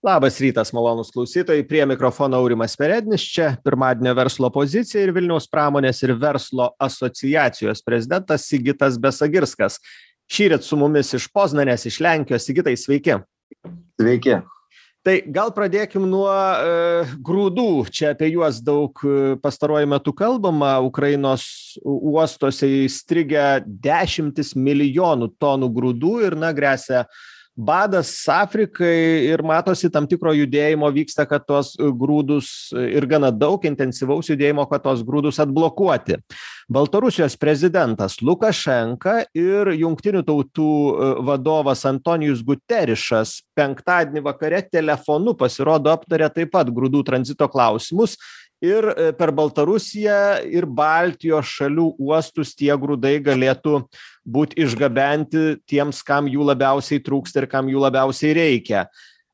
Labas rytas, malonūs klausytojai. Prie mikrofono Aurimas Perednis, čia pirmadienio verslo pozicija ir Vilniaus pramonės ir verslo asociacijos prezidentas Sigitas Besagirskas. Šįryt su mumis iš Poznanės, iš Lenkijos. Sigitai, sveiki. Sveiki. Tai gal pradėkim nuo grūdų. Čia apie juos daug pastaruoju metu kalbama. Ukrainos uostuose įstrigę 10 milijonų tonų grūdų ir gresia badas Afrikai ir matosi tam tikro judėjimo vyksta, kad tos grūdus ir gana daug intensyvaus judėjimo, kad tos grūdus atblokuoti. Baltarusijos prezidentas Lukašenka ir Jungtinių tautų vadovas Antonijus Guterišas penktadienį vakare telefonu pasirodo aptarė taip pat grūdų tranzito klausimus. Ir per Baltarusiją ir Baltijos šalių uostus tie grūdai galėtų būti išgabenti tiems, kam jų labiausiai trūksta ir kam jų labiausiai reikia.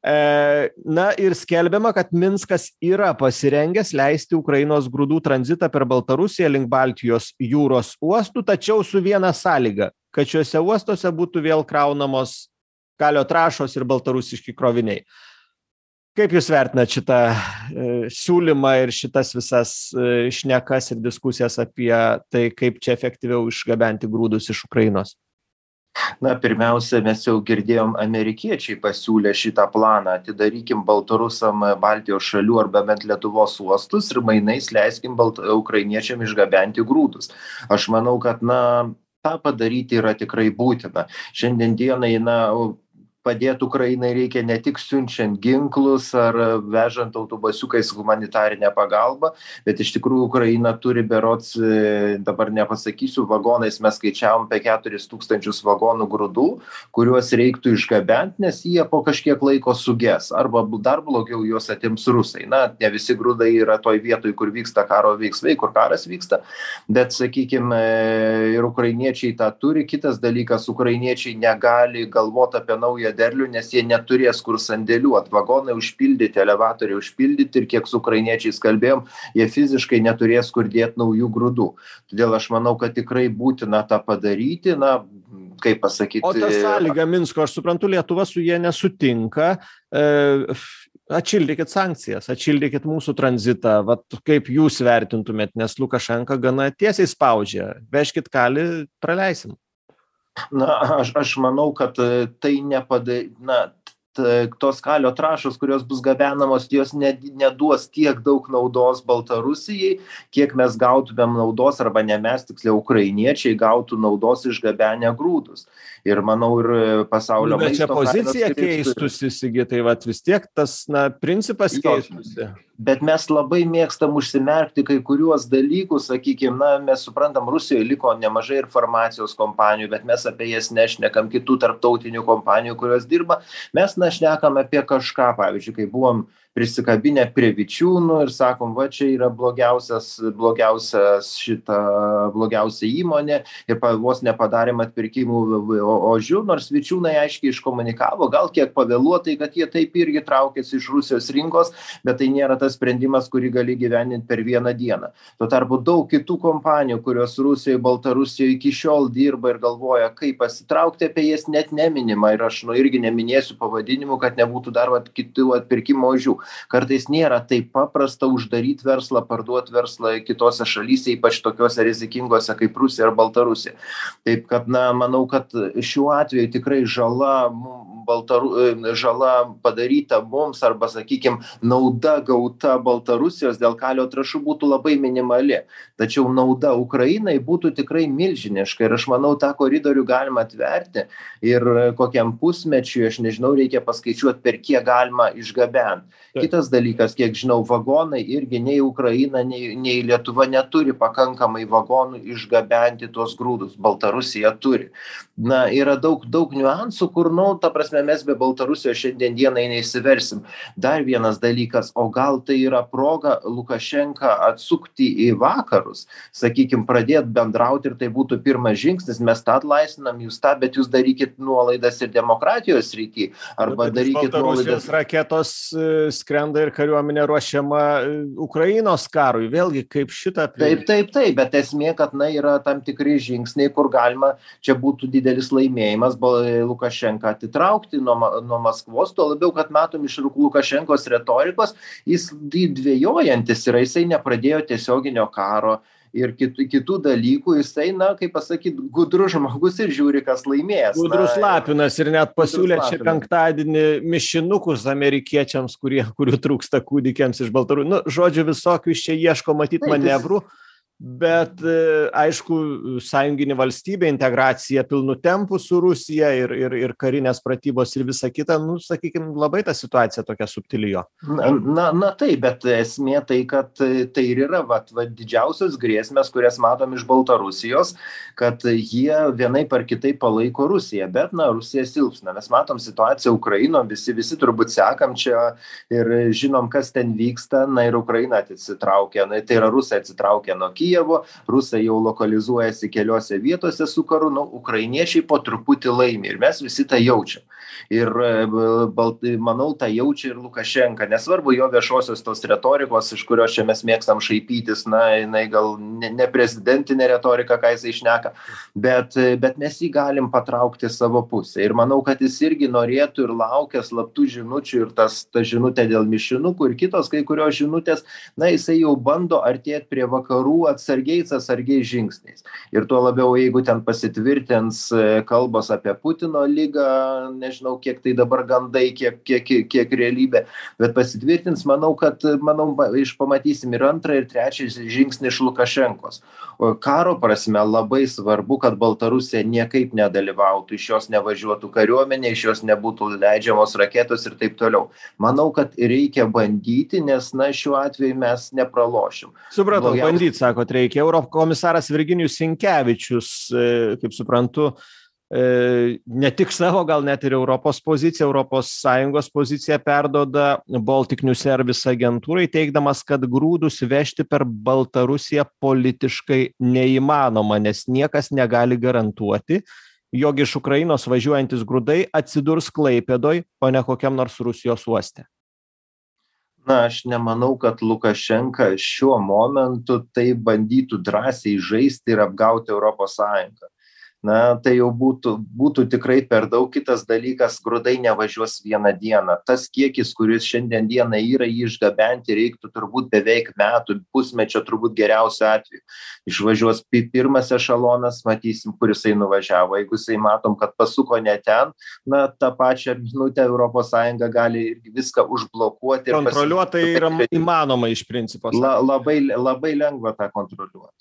Ir skelbiama, kad Minskas yra pasirengęs leisti Ukrainos grūdų tranzitą per Baltarusiją link Baltijos jūros uostų, tačiau su viena sąlyga, kad šiuose uostuose būtų vėl kraunamos kalio trąšos ir baltarusiški kroviniai. Kaip jūs vertinat šitą siūlymą ir šitas visas šnekas ir diskusijas apie tai, kaip čia efektyviau išgabenti grūdus iš Ukrainos? Pirmiausia, mes jau girdėjom, amerikiečiai pasiūlė šitą planą. Atidarykim baltarusam Baltijos šalių arba bent Lietuvos uostus ir mainais leiskim ukrainiečiam išgabenti grūdus. Aš manau, kad tą padaryti yra tikrai būtina. Šiandien dienai, padėti Ukrainai reikia ne tik siunčiant ginklus ar vežant autobusiukais humanitarinę pagalbą, bet iš tikrųjų Ukraina turi berods, dabar nepasakysiu, vagonais mes skaičiavom apie 4,000 vagonų grūdų, kuriuos reiktų išgabenti, nes jie po kažkiek laiko suges, arba dar blogiau juos atims rusai. Ne visi grūdai yra toj vietoj, kur vyksta karo veiksmai, kur karas vyksta, bet, sakykime, ir ukrainiečiai tą turi. Kitas dalykas, ukrainiečiai negali galvoti apie naują derlių, nes jie neturės kur sandėliuoti. Vagonai užpildyti, elevatoriai užpildyti ir kiek su ukrainiečiais kalbėjom, jie fiziškai neturės kur dėti naujų grūdų. Todėl aš manau, kad tikrai būtina tą padaryti, kaip pasakyti. O ta sąlyga Minsko, aš suprantu, Lietuva su jie nesutinka. Atšildykit sankcijas, atšildykit mūsų tranzitą. Kaip jūs vertintumėt, nes Lukašenka gana tiesiai spaudžia. Vežkit kalį, praleisim. Aš manau, kad tai tos kalio trąšos, kurios bus gabenamos, jos neduos tiek daug naudos Baltarusijai, kiek mes gautumėm naudos, arba ne mes, tiksliau ukrainiečiai gautų naudos išgabenę grūdus. Ir manau, ir pasaulio maisto. Bet čia pozicija keistusi, Sigitai, vis tiek tas principas keistusi. Bet mes labai mėgstam užsimerkti kai kuriuos dalykus, sakykime, mes suprantam, Rusijoje liko nemažai ir farmacijos kompanijų, bet mes apie jas nešnekam, kitų tarptautinių kompanijų, kurios dirba. Mes šnekam apie kažką, pavyzdžiui, kai buvom prisikabinę prie Vičiūnų ir sakom, čia yra blogiausia įmonė ir vos nepadarėm atpirkimų ožių, nors Vičiūnai aiškiai iškomunikavo, gal kiek pavėluotai, kad jie taip irgi traukėsi iš Rusijos rinkos, bet tai nėra tas sprendimas, kurį gali gyveninti per vieną dieną. Tuo tarpu daug kitų kompanijų, kurios Rusijoje, Baltarusijoje iki šiol dirba ir galvoja, kaip pasitraukti, apie jas net neminima ir aš irgi neminėsiu pavadinimų, kad nebūtų dar kitų atpirkimo ožių. Kartais nėra taip paprasta uždaryti verslą, parduoti verslą kitose šalyse, ypač tokiuose rizikingose kaip Rusija ar Baltarusija. Taip kad, manau, kad šiuo atveju tikrai žala padaryta mums arba, sakykime, nauda gauta Baltarusijos dėl kalio trąšų būtų labai minimali. Tačiau nauda Ukrainai būtų tikrai milžiniška ir aš manau, tą koridorių galima atverti ir kokiam pusmečiui, aš nežinau, reikia paskaičiuoti, per kiek galima išgabenti. Kitas dalykas, kiek žinau, vagonai irgi nei Ukraina, nei Lietuva neturi pakankamai vagonų išgabenti tuos grūdus. Baltarusija turi. Yra daug niuansų, kur, ta prasme, mes be Baltarusijos šiandien dienai neįsiversim. Dar vienas dalykas, o gal tai yra proga Lukašenka atsukti į vakarus, sakykime, pradėti bendrauti ir tai būtų pirmas žingsnis, mes tą atlaisvinam, jūs tą, bet jūs darykit nuolaidas ir demokratijos srity, arba darykit nuolaidas. Baltarusijos raketos skrenda ir kariuomenė ruošiama Ukrainos karui. Vėlgi, kaip šitą Taip, bet esmė, kad yra tam tikri žingsniai, kur galima, čia būtų didelis laimėjimas Lukašenką atitraukti nuo Maskvos, tuo labiau, kad matom iš Lukašenkos retorikos, jis dvejojantis yra, jisai nepradėjo tiesioginio karo ir kitų dalykų, jisai, kaip pasakyt, gudrus žmogus ir žiūri, kas laimės. Gudrus Lapinas ir net pasiūlė čia penktadienį mišinukus amerikiečiams, kurių trūksta kūdikiams iš Baltarusijos. Žodžiu, visokių iš čia ieško matyt manevrų. Bet aišku, sąjunginė valstybė, integracija pilnu tempu su Rusija ir karinės pratybos ir visa kita, sakykime, labai ta situacija tokia subtili jo. Taip, bet esmė tai, kad tai ir yra didžiausios grėsmės, kurias matom iš Baltarusijos, kad jie vienaip ar kitaip palaiko Rusiją, bet Rusija silpsna. Mes matom situaciją Ukraino, visi turbūt sekam čia ir žinom, kas ten vyksta, ir Ukraina atsitraukia, tai yra Rusija atsitraukia nuo Kijevo, rusai jau lokalizuojasi keliose vietose su karu, ukrainiečiai po truputį laimi ir mes visi tą jaučiam. Ir manau, tą jaučia ir Lukašenka, nesvarbu jo viešosios tos retorikos, iš kurios čia mes mėgstam šaipytis, jinai gal ne prezidentinė retorika, ką jisai šneka, bet mes jį galim patraukti savo pusę. Ir manau, kad jis irgi norėtų ir laukia slaptų žinučių ir ta žinutė dėl mišinukų ir kitos kai kurios žinutės, jisai jau bando artėti prie vakarų atsargiais žingsniais. Ir tuo labiau, jeigu ten pasitvirtins kalbos apie Putino ligą, nežinau, kiek tai dabar gandai, kiek realybė, bet pasitvirtins, manau, pamatysim ir antrą, ir trečią žingsnį iš Lukašenkos. O karo prasme labai svarbu, kad Baltarusija niekaip nedalyvautų, iš jos nevažiuotų kariuomenė, iš jos nebūtų leidžiamos raketos ir taip toliau. Manau, kad reikia bandyti, nes šiuo atveju mes nepralošim. Supratau, bandyti, sakot, reikia. Eurokomisaras Virginijus Sinkevičius, kaip suprantu, ne tik savo, gal net ir Europos poziciją, Europos Sąjungos poziciją perduoda Baltic News Service agentūrai, teigdamas, kad grūdus vežti per Baltarusiją politiškai neįmanoma, nes niekas negali garantuoti, jog iš Ukrainos važiuojantis grūdai atsidurs Klaipėdoj, o ne kokiam nors Rusijos uoste. Aš nemanau, kad Lukašenka šiuo momentu tai bandytų drąsiai žaisti ir apgauti Europos Sąjungą. Tai jau būtų tikrai per daug. Kitas dalykas, grūdai nevažiuos vieną dieną. Tas kiekis, kuris šiandien dieną yra, jį išgabenti reiktų turbūt beveik metų, pusmečio turbūt geriausiu atveju. Išvažiuos pirmas ešalonas, matysim, kur jisai nuvažiavo. Jeigu jisai matom, kad pasuko ne ten, tą pačią minutę Europos Sąjunga gali viską užblokuoti. Kontroliuoti yra įmanoma iš principo. Labai lengva tą kontroliuoti.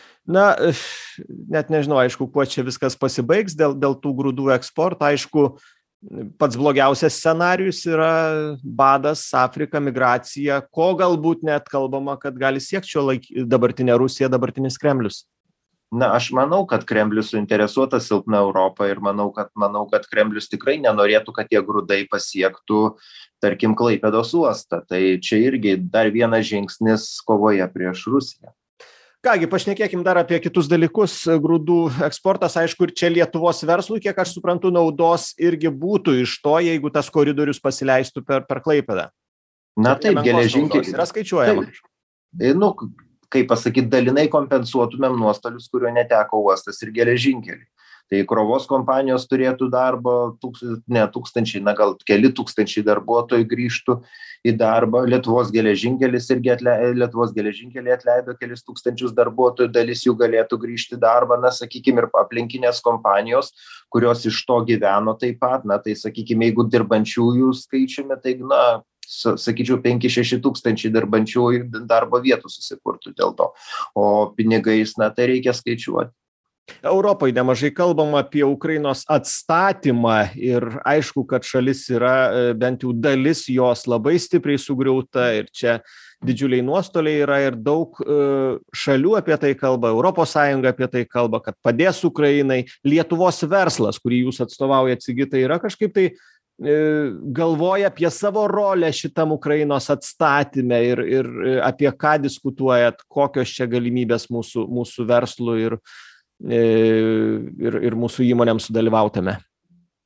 Net nežinau, aišku, kuo čia viskas pasibaigs dėl tų grūdų eksporto. Aišku, pats blogiausias scenarijus yra badas, Afrika, migracija, ko galbūt net kalbama, kad gali siekti šio dabartinė Rusija, dabartinis Kremlius. Aš manau, kad Kremlius suinteresuotas silpna Europą ir manau, kad Kremlius tikrai nenorėtų, kad tie grūdai pasiektų, tarkim, Klaipėdos uostą. Tai čia irgi dar vienas žingsnis kovoje prieš Rusiją. Kągi, pašnekėkim dar apie kitus dalykus. Grūdų eksportas, aišku, ir čia Lietuvos verslui, kiek aš suprantu, naudos irgi būtų iš to, jeigu tas koridorius pasileistų per Klaipėdą. Taip, geležinkelis yra skaičiuojama. Kaip pasakyti, dalinai kompensuotumėm nuostolius, kurio neteko uostas ir geležinkeliai. Tai krovos kompanijos turėtų darbo, tūkstančiai, gal keli tūkstančiai darbuotojų grįžtų į darbą. Lietuvos geležinkeliai atleido kelis tūkstančius darbuotojų, dalis jų galėtų grįžti į darbą, sakykime, ir aplinkinės kompanijos, kurios iš to gyveno taip pat, tai sakykime, jeigu dirbančiųjų skaičiumi, tai sakyčiau, 5-6 tūkstančiai dirbančiųjų darbo vietų susikurtų dėl to, o pinigais, tai reikia skaičiuoti. Europai nemažai kalbama apie Ukrainos atstatymą ir aišku, kad šalis yra, bent jau dalis jos labai stipriai sugriauta ir čia didžiuliai nuostoliai yra ir daug šalių apie tai kalba, Europos Sąjunga apie tai kalba, kad padės Ukrainai. Lietuvos verslas, kurį jūs atstovaujat, Sigitai, yra kažkaip tai galvoja apie savo rolę šitam Ukrainos atstatyme ir apie ką diskutuojat, kokios čia galimybės mūsų verslui ir mūsų įmonėms sudalyvautame?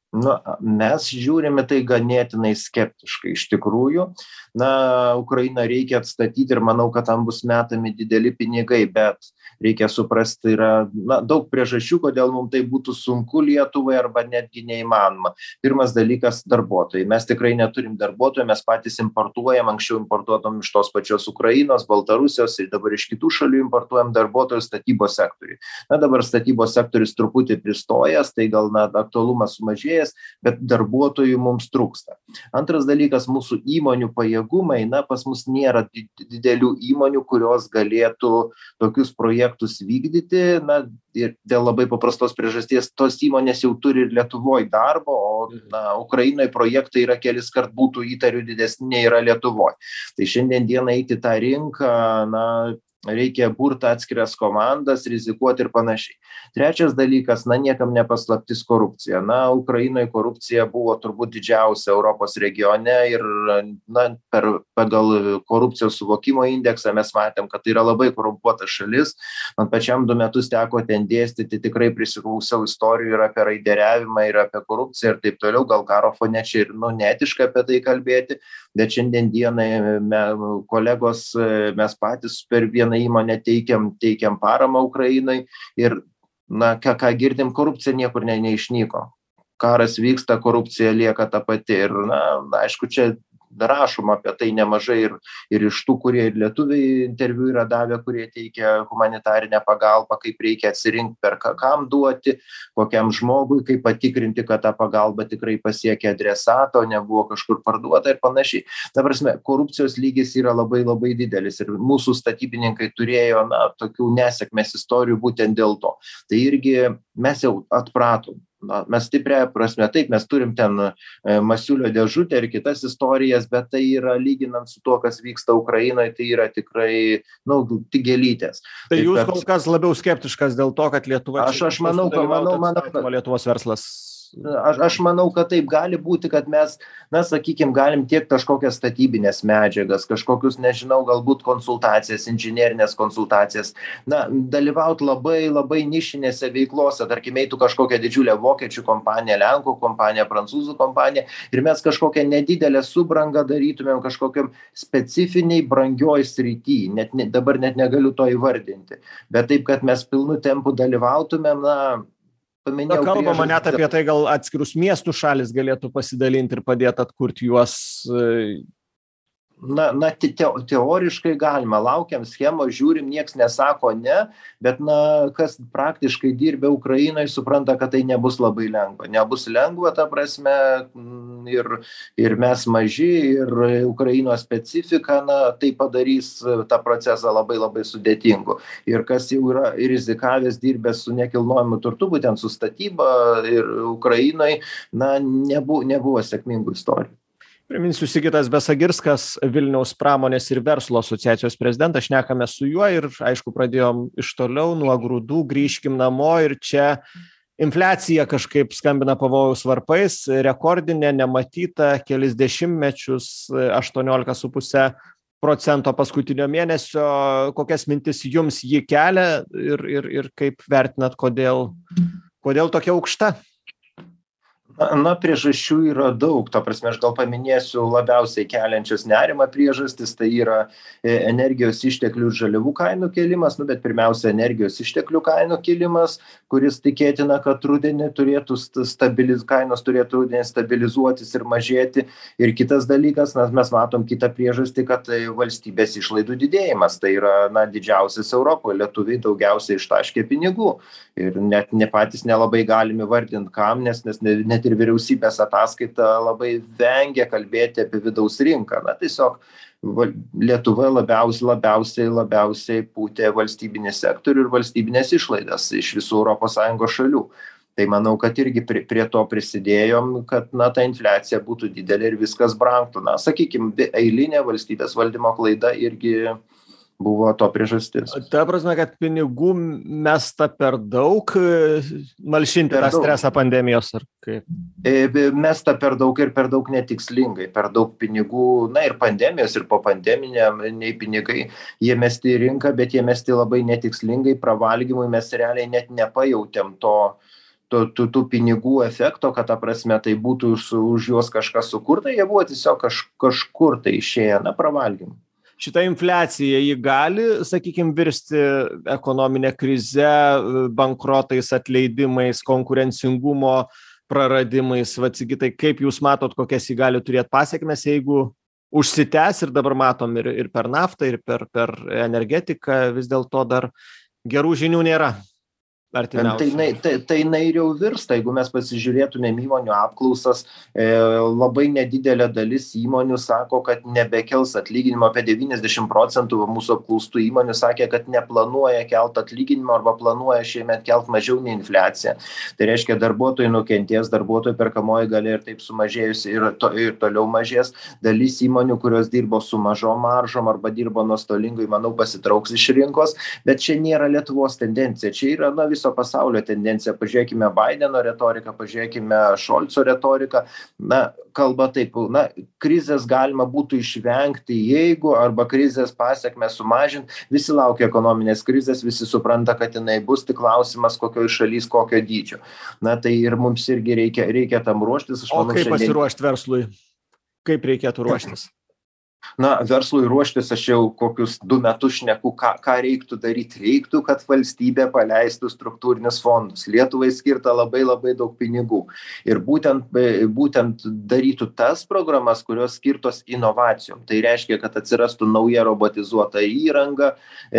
Nu, mes žiūrime tai ganėtinai skeptiškai iš tikrųjų. Na, Ukrainą reikia atstatyti ir manau, kad tam bus metami dideli pinigai, bet reikia suprasti, yra daug priežasčių, kodėl mums tai būtų sunku Lietuvai arba netgi neįmanoma. Pirmas dalykas - darbuotojai. Mes tikrai neturim darbuotojų, mes patys importuojam, anksčiau importuotom iš tos pačios Ukrainos, Baltarusijos ir dabar iš kitų šalių importuojam darbuotojus statybos sektoriui. Na, dabar statybos sektorius truputį pristojęs, tai gal aktualumas sumažėja, bet darbuotojų mums trūksta. Antras dalykas - mūsų įmonių pajėgumai. Na, pas mus nėra didelių įmonių, kurios galėtų tokius projektus vykdyti. Na, ir dėl labai paprastos priežasties, tos įmonės jau turi ir Lietuvoj darbo, o Ukrainoje projektai yra kelis kart būtų įtariu didesni nei yra Lietuvoj. Tai šiandien dieną eiti tą rinką, reikia burti atskiras komandas, rizikuoti ir panašiai. Trečias dalykas, niekam nepaslaptis korupcija. Ukrainoje korupcija buvo turbūt didžiausia Europos regione ir pagal korupcijos suvokimo indeksą mes matėm, kad tai yra labai korumpuota šalis. Man pačiam 2 metus teko ten dėstyti, tikrai prisiklausiau istorijų ir apie raideriavimą, ir apie korupciją ir taip toliau. Gal karo fone čia ir netiška apie tai kalbėti, bet šiandien dienai kolegos, mes patys per vieną įmonę teikiam paramą Ukrainai ir, ką girdim, korupcija niekur neišnyko. Karas vyksta, korupcija lieka ta pati ir, aišku, čia rašoma apie tai nemažai ir iš tų, kurie ir lietuviai interviu yra davę, kurie teikia humanitarinę pagalbą, kaip reikia atsirinkti, per kam duoti, kokiam žmogui, kaip patikrinti, kad ta pagalba tikrai pasiekia adresatą, o nebuvo kažkur parduota ir panašiai. Ta prasme, korupcijos lygis yra labai labai didelis ir mūsų statybininkai turėjo tokių nesėkmės istorijų būtent dėl to. Tai irgi mes jau atpratom. Mes stipriąją prasme, taip, mes turim ten Masiulio dėžutę ir kitas istorijas, bet tai yra, lyginant su tuo, kas vyksta Ukrainoje, tai yra tikrai, tik gėlytės. Tai jūs kol kas labiau skeptiškas dėl to, kad Lietuva... Aš manau, Lietuvos verslas... Aš manau, kad taip gali būti, kad mes, sakykime, galim tiek kažkokias statybinės medžiagas, kažkokius, nežinau, galbūt konsultacijas, inžinerinės konsultacijas, dalyvauti labai, labai nišinėse veiklose, tarkim, eitų kažkokią didžiulę vokiečių kompaniją, lenkų kompaniją, prancūzų kompaniją ir mes kažkokią nedidelę subrangą darytumėm kažkokiam specifiniai brangioj srity, dabar net negaliu to įvardinti, bet taip, kad mes pilnu tempu dalyvautumėm, kalbama net apie tai, gal atskirus miestų šalis galėtų pasidalinti ir padėti atkurti juos. Teoriškai galima, laukiam schemos, žiūrim, nieks nesako ne, bet kas praktiškai dirbė Ukrainoje, supranta, kad tai nebus labai lengva. Nebus lengva, ta prasme, ir mes maži, ir Ukrainos specifika, tai padarys tą procesą labai labai sudėtingu. Ir kas jau yra rizikavęs dirbęs su nekilnojamu turtu, būtent su statyba ir Ukrainoje, nebuvo sėkmingų istorijų. Priminsiu, Sigitas Besagirskas, Vilniaus pramonės ir verslo asociacijos prezidentas, šnekame su juo ir, aišku, pradėjom iš toliau nuo grūdų, grįžkim namo ir čia infliacija kažkaip skambina pavojaus varpais, rekordinė, nematyta, kelis dešimtmečius, 18,5% paskutinio mėnesio. Kokias mintis jums ji kelia ir kaip vertinat, kodėl tokia aukšta? Priežasčių yra daug. Ta prasme, aš gal paminėsiu labiausiai keliančias nerimą priežastis, tai yra energijos išteklių ir žaliavų kainų kėlimas, bet pirmiausia, energijos išteklių kainų kėlimas, kuris tikėtina, kad rudenį turėtų kainos turėtų rudenį stabilizuotis ir mažėti. Ir kitas dalykas, mes matom kitą priežastį, kad valstybės išlaidų didėjimas, tai yra didžiausias Europoje, lietuviai daugiausiai ištaškė pinigų. Ir net patys nelabai galime vardinti kam, nes net ir vyriausybės ataskaita labai vengia kalbėti apie vidaus rinką. Tiesiog Lietuva labiausiai pūtė valstybinį sektorių ir valstybinės išlaidas iš visų ES šalių. Tai manau, kad irgi prie to prisidėjom, kad ta infliacija būtų didelė ir viskas brangtų. Sakykime, eilinė valstybės valdymo klaida irgi buvo to priežastis. Ta prasme, kad pinigų mesta per daug malšinti tą stresą pandemijos, ar kaip? Mesta per daug ir per daug netikslingai, per daug pinigų, ir pandemijos, ir po pandeminiai pinigai, jie mesti į rinką, bet jie mesti labai netikslingai, pravalgymui mes realiai net nepajautėm to tų pinigų efekto, kad ta prasme tai būtų už juos kažkas sukurta, jie buvo tiesiog kažkur tai išėję, pravalgym. Šita infliacija, ji gali, sakykime, virsti ekonominę krizę, bankrotais, atleidimais, konkurencingumo praradimais. Vat, Sigitai, kaip jūs matot, kokias jį gali turėti pasekmes, jeigu užsitęs ir dabar matom ir per naftą, ir per energetiką, vis dėlto dar gerų žinių nėra. Tai jinai ir jau virsta, jeigu mes pasižiūrėtumėm įmonių apklausas, labai nedidelė dalis įmonių sako, kad nebekels atlyginimo, apie 90% mūsų apklaustų įmonių sakė, kad neplanuoja kelt atlyginimo arba planuoja šiemet kelt mažiau nei infliacija. Tai reiškia, darbuotojai nukentės, darbuotojų perkamoji galia ir taip sumažėjusi ir toliau mažės. Dalis įmonių, kurios dirbo su mažom maržom arba dirbo nuostolingai, manau, pasitrauks iš rinkos, bet čia nėra Lietuvos tendencija, čia yra viso pasaulio tendencija. Pažiūrėkime Baideno retoriką, pažiūrėkime Šolco retoriką. Kalba taip, krizės galima būtų išvengti, jeigu arba krizės pasiekmes sumažinti. Visi laukia ekonominės krizės, visi supranta, kad jinai bus, tik klausimas, kokioj šalys, kokio dydžio. Tai ir mums irgi reikia tam ruoštis. O kaip pasiruošti verslui? Kaip reikėtų ruoštis? Verslui ruoštis aš jau kokius 2 metus šneku, ką reiktų daryti. Reiktų, kad valstybė paleistų struktūrinius fondus. Lietuvai skirta labai labai daug pinigų. Ir būtent darytų tas programas, kurios skirtos inovacijom. Tai reiškia, kad atsirastų nauja robotizuota įranga,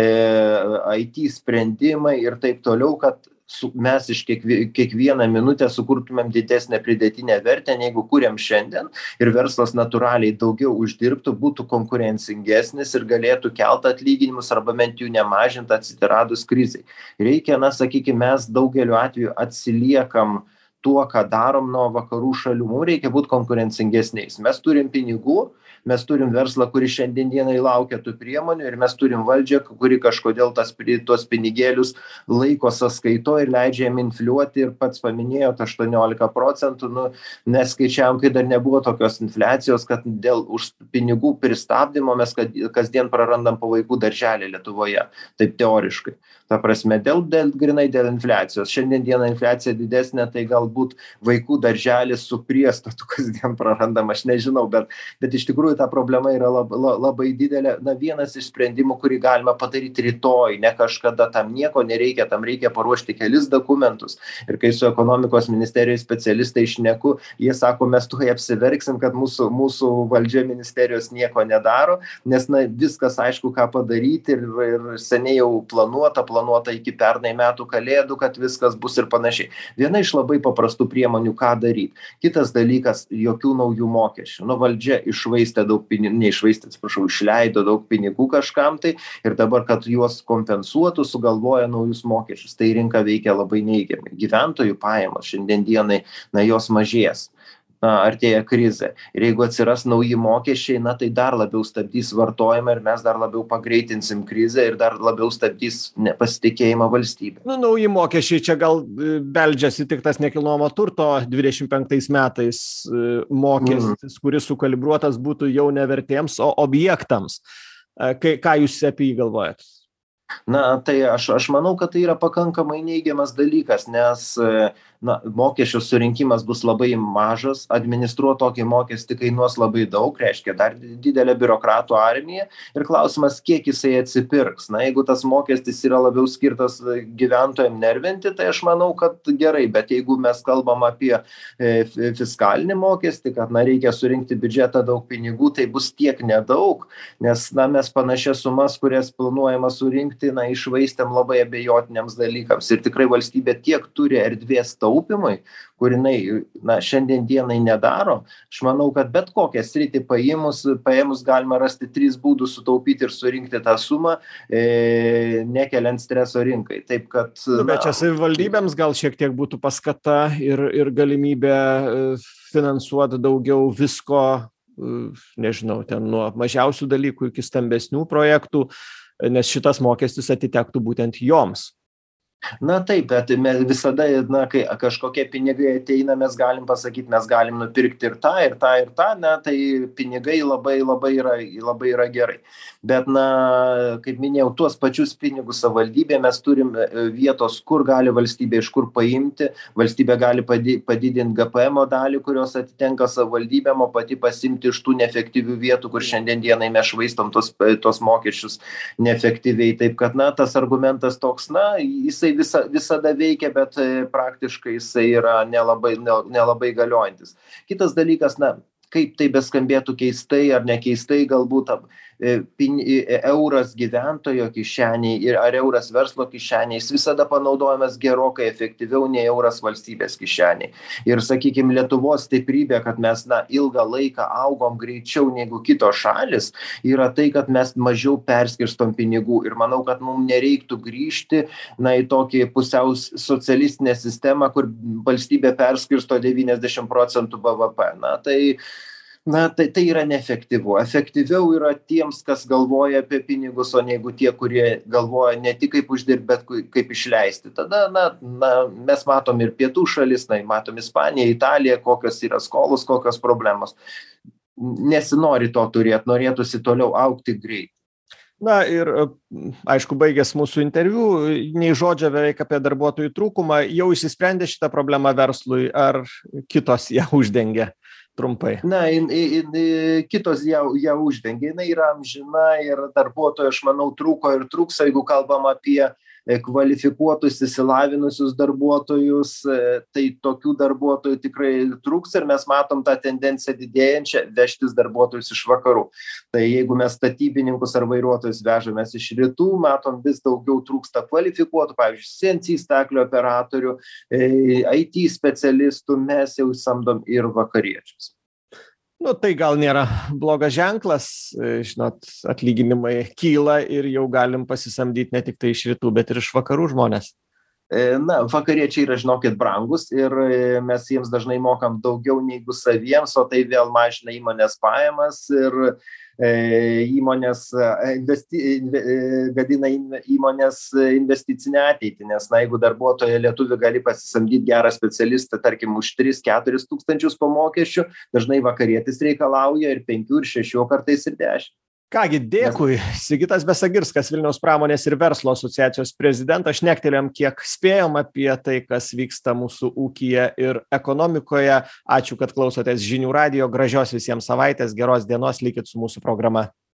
IT sprendimai ir taip toliau, kad mes iš kiekvieną minutę sukurtumėm didesnę pridėtinę vertę, negu kuriam šiandien, ir verslas natūraliai daugiau uždirbtų, būtų konkurencingesnis ir galėtų kelt atlyginimus arba bent jų nemažinti atsiradus krizei. Reikia, sakykime, mes daugeliu atveju atsiliekam tuo, ką darom nuo vakarų šalių. Mums reikia būti konkurencingesniais. Mes turim pinigų, mes turim verslą, kuris šiandien dienai laukia tų priemonių, ir mes turim valdžią, kuri kažkodėl tuos pinigėlius laiko sąskaito ir leidžia jam infliuoti. Ir pats paminėjot 18%, neskaičiavom, kai dar nebuvo tokios infliacijos, kad dėl pinigų pristabdymo mes kasdien prarandam po vaikų darželį Lietuvoje. Taip teoriškai. Ta prasme, grinai dėl infliacijos. Šiandien dieną infliacija didesnė, tai galbūt vaikų darželis su priestatu kasdien prarandam, aš nežinau, bet iš tikrųjų ta problema yra labai didelė. Vienas iš sprendimų, kurį galima padaryti rytoj, ne kažkada, tam nieko nereikia, tam reikia paruošti kelis dokumentus. Ir kai su ekonomikos ministerijos specialistai šneku, jie sako, mes tuoj apsiverksim, kad mūsų valdžia ministerijos nieko nedaro, nes viskas aišku, ką padaryti, ir seniai jau planuota iki pernai metų kalėdų, kad viskas bus ir panašiai. Viena iš labai paprastų priemonių, ką daryti. Kitas dalykas, jokių naujų mokesčių. Valdžia išleido daug pinigų kažkam tai, ir dabar, kad juos kompensuotų, sugalvoja naujus mokesčius. Tai rinka veikia labai neigiamai. Gyventojų pajamos šiandien dienai, jos mažės. Artėja krizė. Ir jeigu atsiras nauji mokesčiai, tai dar labiau stabdys vartojimą, ir mes dar labiau pagreitinsim krizę ir dar labiau stabdys nepasitikėjimą valstybę. Nauji mokesčiai čia gal beldžiasi tik tas nekilnojamo turto 25 metais mokestis, kuris sukalibruotas būtų jau ne vertėms, o objektams. Ką jūs apie jį galvojat? Tai aš manau, kad tai yra pakankamai neigiamas dalykas, nes mokesčių surinkimas bus labai mažas, administruoti tokį mokestį kainuos labai daug, reiškia dar didelė biurokratų armija, ir klausimas, kiek jisai atsipirks. Jeigu tas mokestis yra labiau skirtas gyventojams nervinti, tai aš manau, kad gerai, bet jeigu mes kalbam apie fiskalinį mokestį, kad reikia surinkti biudžetą daug pinigų, tai bus tiek nedaug, nes mes panašias sumas, kurias planuojama surinkti, išvaistėm labai abejotiniams dalykams. Ir tikrai valstybė tiek turi erdvės taupimui, kur jinai šiandien dienai nedaro. Aš manau, kad bet kokią sritį paėmus galima rasti 3 būdus sutaupyti ir surinkti tą sumą, nekeliant streso rinkai. Taip, kad... Bet čia savivaldybėms gal šiek tiek būtų paskata ir galimybė finansuoti daugiau visko, nežinau, ten nuo mažiausių dalykų iki stambesnių projektų, nes šitas mokestis atitektų būtent joms. Na taip, bet mes visada, na, kai kažkokie pinigai ateina, mes galim pasakyt, mes galim nupirkti ir tą, ir tą, ir tą, na, tai pinigai labai yra gerai. Bet, na, kaip minėjau, tuos pačius pinigus savivaldybė mes turim vietos, kur gali valstybė iš kur paimti. Valstybė gali padidinti GPM dalį, kurios atitenka savivaldybėm, o pati pasimti iš tų neefektyvių vietų, kur šiandien dienai mes švaistom tos mokesčius neefektyviai. Taip kad, na, tas argumentas toks, na, jisai visada veikia, bet praktiškai jisai yra nelabai galiojantis. Kitas dalykas, na, kaip tai beskambėtų keistai ar nekeistai, galbūt euras gyventojo kišeniai ar euras verslo kišeniai, jis visada panaudojamas gerokai efektyviau nei euras valstybės kišeniai. Ir, sakykime, Lietuvos stiprybė, kad mes, na, ilgą laiką augom greičiau negu kitos šalis, yra tai, kad mes mažiau perskirstom pinigų. Ir manau, kad mums nereiktų grįžti, na, į tokį pusiau socialistinę sistemą, kur valstybė perskirsto 90% BVP. Tai yra neefektyvu. Efektyviau yra tiems, kas galvoja apie pinigus, o negu tie, kurie galvoja ne tik kaip uždirbti, bet kaip išleisti. Tada, mes matom ir pietų šalis, matom Ispaniją, Italiją, kokios yra skolos, kokios problemos. Nesinori to turėti, norėtųsi toliau augti greit. Na ir, aišku, baigęs mūsų interviu, nei žodžio beveik apie darbuotojų trūkumą, jau išsisprendė šitą problemą verslui, ar kitos ją uždengia? Trumpai. Na, kitos ją uždengia, jinai yra amžina ir darbuotojų, aš manau, trūko ir trūks, jeigu kalbam apie kvalifikuotus, įsilavinusius darbuotojus, tai tokių darbuotojų tikrai trūks ir mes matom tą tendenciją didėjančią vežtis darbuotojus iš vakarų. Tai jeigu mes statybininkus ar vairuotojus vežamės iš rytų, matom vis daugiau trūksta kvalifikuotų, pavyzdžiui, CNC staklių operatorių, IT specialistų, mes jau samdom ir vakariečius. Nu, tai gal nėra blogas ženklas, žinot, atlyginimai kyla ir jau galim pasisamdyti ne tik tai iš rytų, bet ir iš vakarų žmonės. Na, vakariečiai yra, žinokit, brangus ir mes jiems dažnai mokam daugiau negu saviems, o tai vėl mažina įmonės pajamas ir įmonės gadina įmonės investicinę ateitį, nes, na, jeigu darbuotoją lietuvį gali pasisamdyti gerą specialistą, tarkim, už 3-4 tūkstančius po mokesčių, dažnai vakarietis reikalauja ir 5, ir 6, kartais ir 10. Kągi, dėkui. Sigitas Besagirskas, Vilniaus pramonės ir verslo asociacijos prezidentas. Šnektelėjom, kiek spėjom apie tai, kas vyksta mūsų ūkyje ir ekonomikoje. Ačiū, kad klausotės Žinių radijo. Gražios visiems savaitės, geros dienos, likit su mūsų programa.